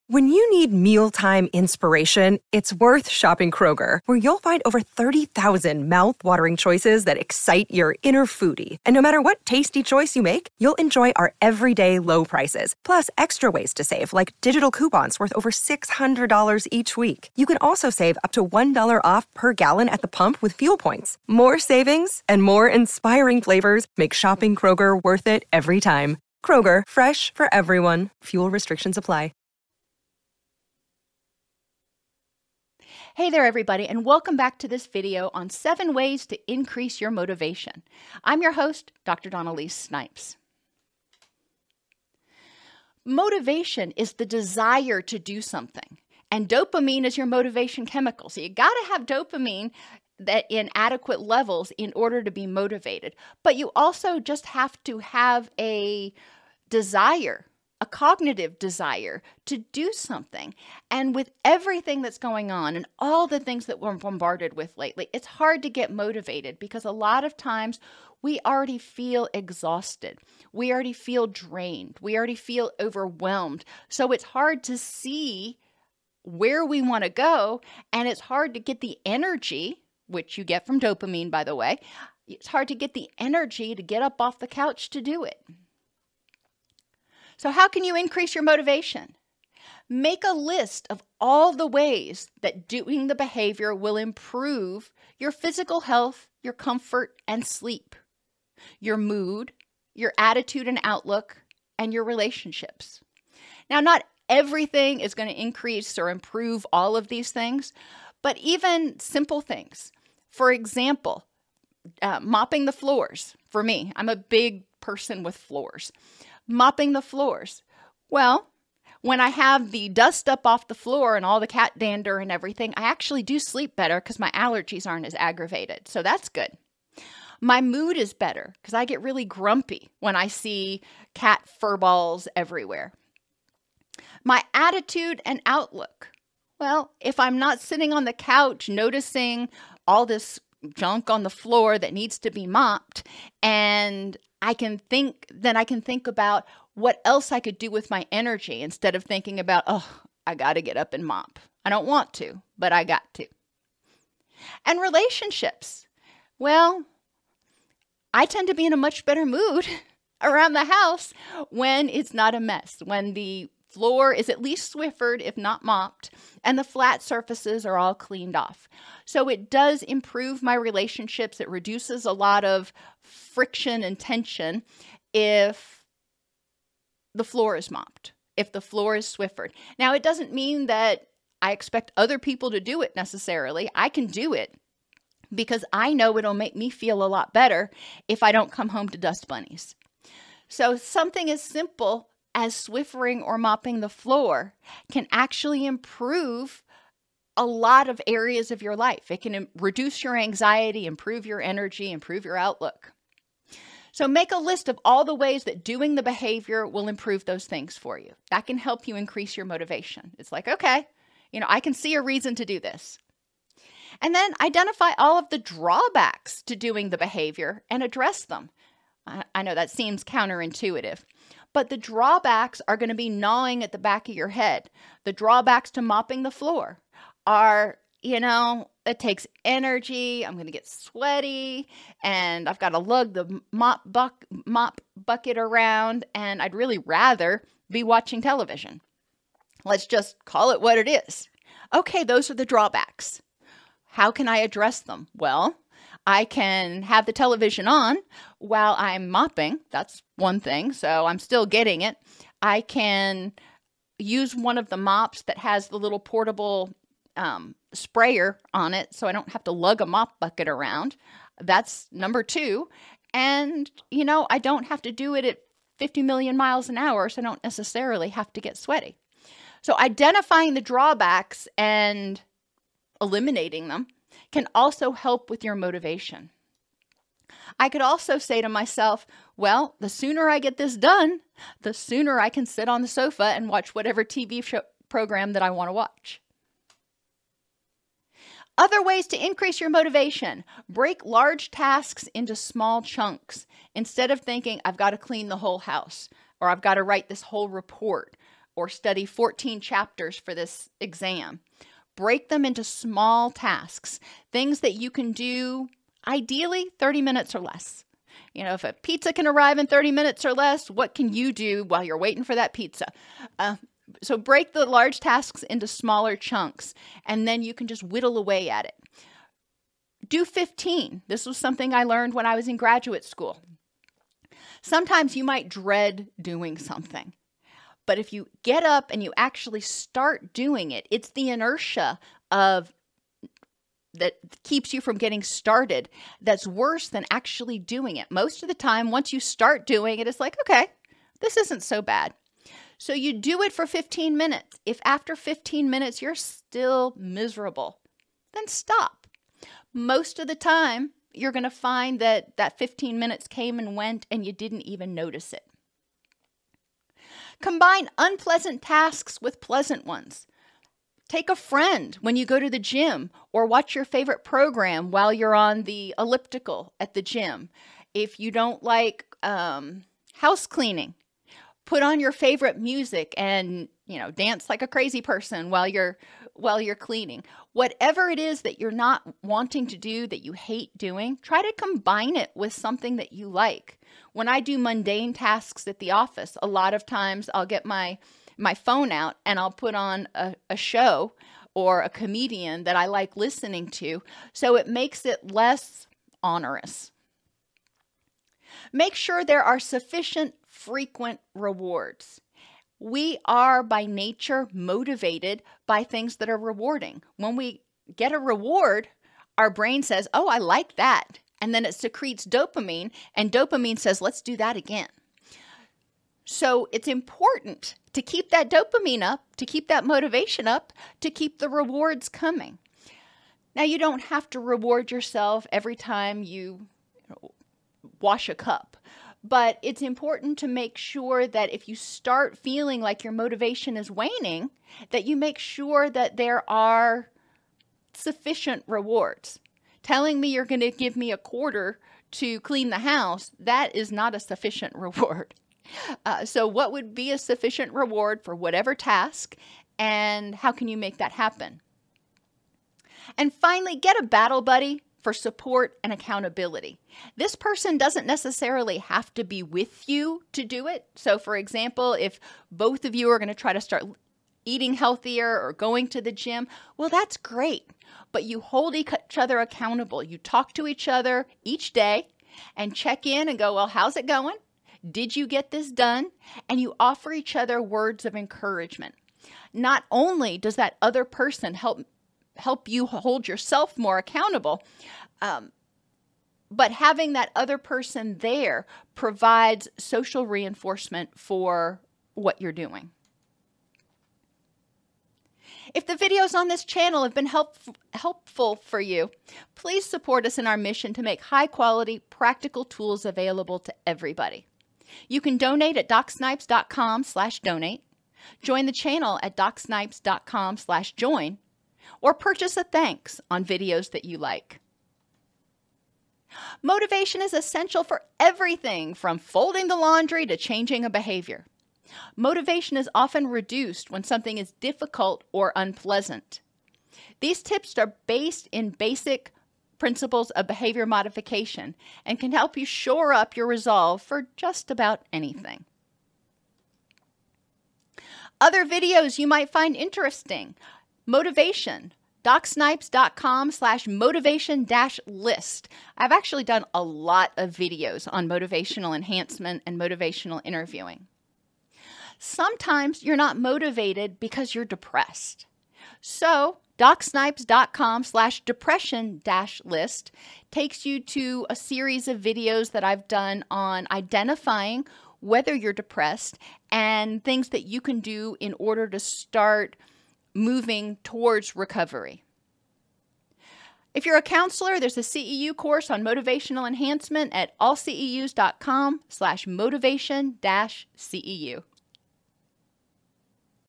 When you need mealtime inspiration, it's worth shopping Kroger, where you'll find over 30,000 mouth-watering choices that excite your inner foodie. And no matter what tasty choice you make, you'll enjoy our everyday low prices, plus extra ways to save, like digital coupons worth over $600 each week. You can also save up to $1 off per gallon at the pump with fuel points. More savings and more inspiring flavors make shopping Kroger worth it every time. Kroger, fresh for everyone. Fuel restrictions apply. Hey there, everybody, and welcome back to this video on 7 ways to increase your motivation. I'm your host, Dr. Dawn-Elise Snipes. Motivation is the desire to do something, and dopamine is your motivation chemical. So you got to have dopamine that in adequate levels in order to be motivated. But you also just have to have a desire, a cognitive desire to do something. And with everything that's going on and all the things that we're bombarded with lately, it's hard to get motivated because a lot of times we already feel exhausted. We already feel drained. We already feel overwhelmed. So it's hard to see where we want to go. And it's hard to get the energy, which you get from dopamine, by the way. It's hard to get the energy to get up off the couch to do it. So how can you increase your motivation? Make a list of all the ways that doing the behavior will improve your physical health, your comfort and sleep, your mood, your attitude and outlook, and your relationships. Now, not everything is going to increase or improve all of these things, but even simple things. For example, mopping the floors. For me, I'm a big person with floors. Mopping the floors. Well, when I have the dust up off the floor and all the cat dander and everything, I actually do sleep better because my allergies aren't as aggravated. So that's good. My mood is better because I get really grumpy when I see cat fur balls everywhere. My attitude and outlook. Well, if I'm not sitting on the couch noticing all this junk on the floor that needs to be mopped, and I can think about what else I could do with my energy instead of thinking about, oh, I got to get up and mop. I don't want to, but I got to. And relationships. Well, I tend to be in a much better mood around the house when it's not a mess, when the floor is at least Swiffered, if not mopped, and the flat surfaces are all cleaned off. So it does improve my relationships. It reduces a lot of friction and tension if the floor is mopped, if the floor is Swiffered. Now, it doesn't mean that I expect other people to do it necessarily. I can do it because I know it'll make me feel a lot better if I don't come home to dust bunnies. So something as simple as Swiffering or mopping the floor can actually improve a lot of areas of your life. It can reduce your anxiety, improve your energy, improve your outlook. So make a list of all the ways that doing the behavior will improve those things for you. That can help you increase your motivation. It's like, okay, I can see a reason to do this. And then identify all of the drawbacks to doing the behavior and address them. I know that seems counterintuitive, but the drawbacks are going to be gnawing at the back of your head. The drawbacks to mopping the floor are, it takes energy. I'm going to get sweaty and I've got to lug the mop bucket around, and I'd really rather be watching television. Let's just call it what it is. Okay, those are the drawbacks. How can I address them? Well, I can have the television on while I'm mopping. That's one thing. So I'm still getting it. I can use one of the mops that has the little portable sprayer on it, so I don't have to lug a mop bucket around. That's number 2. And, I don't have to do it at 50 million miles an hour, so I don't necessarily have to get sweaty. So identifying the drawbacks and eliminating them can also help with your motivation. I could also say to myself, well, the sooner I get this done, the sooner I can sit on the sofa and watch whatever TV program that I want to watch. Other ways to increase your motivation: break large tasks into small chunks. Instead of thinking, I've got to clean the whole house, or I've got to write this whole report, or study 14 chapters for this exam. Break them into small tasks, things that you can do ideally 30 minutes or less. You know, if a pizza can arrive in 30 minutes or less, what can you do while you're waiting for that pizza? So break the large tasks into smaller chunks, and then you can just whittle away at it. Do 15. This was something I learned when I was in graduate school. Sometimes you might dread doing something, but if you get up and you actually start doing it, it's the inertia of that keeps you from getting started that's worse than actually doing it. Most of the time, once you start doing it, it's like, okay, this isn't so bad. So you do it for 15 minutes. If after 15 minutes you're still miserable, then stop. Most of the time, you're going to find that 15 minutes came and went and you didn't even notice it. Combine unpleasant tasks with pleasant ones. Take a friend when you go to the gym, or watch your favorite program while you're on the elliptical at the gym. If you don't like house cleaning, put on your favorite music and, dance like a crazy person while you're cleaning. Whatever it is that you're not wanting to do, that you hate doing, try to combine it with something that you like. When I do mundane tasks at the office, a lot of times I'll get my phone out and I'll put on a show or a comedian that I like listening to, so it makes it less onerous. Make sure there are sufficient frequent rewards. We are by nature motivated by things that are rewarding. When we get a reward, our brain says, oh, I like that. And then it secretes dopamine, and dopamine says, let's do that again. So it's important to keep that dopamine up, to keep that motivation up, to keep the rewards coming. Now, you don't have to reward yourself every time you wash a cup, but it's important to make sure that if you start feeling like your motivation is waning, that you make sure that there are sufficient rewards. Telling me you're going to give me a quarter to clean the house, that is not a sufficient reward. So what would be a sufficient reward for whatever task, and how can you make that happen? And finally, get a battle buddy for support and accountability. This person doesn't necessarily have to be with you to do it. So for example, if both of you are going to try to start eating healthier or going to the gym, well, that's great. But you hold each other accountable. You talk to each other each day and check in and go, well, how's it going? Did you get this done? And you offer each other words of encouragement. Not only does that other person help you hold yourself more accountable, but having that other person there provides social reinforcement for what you're doing. If the videos on this channel have been helpful for you, please support us in our mission to make high-quality, practical tools available to everybody. You can donate at DocSnipes.com/donate, join the channel at DocSnipes.com/join, or purchase a thanks on videos that you like. Motivation is essential for everything from folding the laundry to changing a behavior. Motivation is often reduced when something is difficult or unpleasant. These tips are based in basic principles of behavior modification and can help you shore up your resolve for just about anything. Other videos you might find interesting: motivation, DocSnipes.com/motivation-list. I've actually done a lot of videos on motivational enhancement and motivational interviewing. Sometimes you're not motivated because you're depressed. So DocSnipes.com/depression-list takes you to a series of videos that I've done on identifying whether you're depressed and things that you can do in order to start moving towards recovery. If you're a counselor, there's a CEU course on motivational enhancement at allceus.com/motivation-CEU.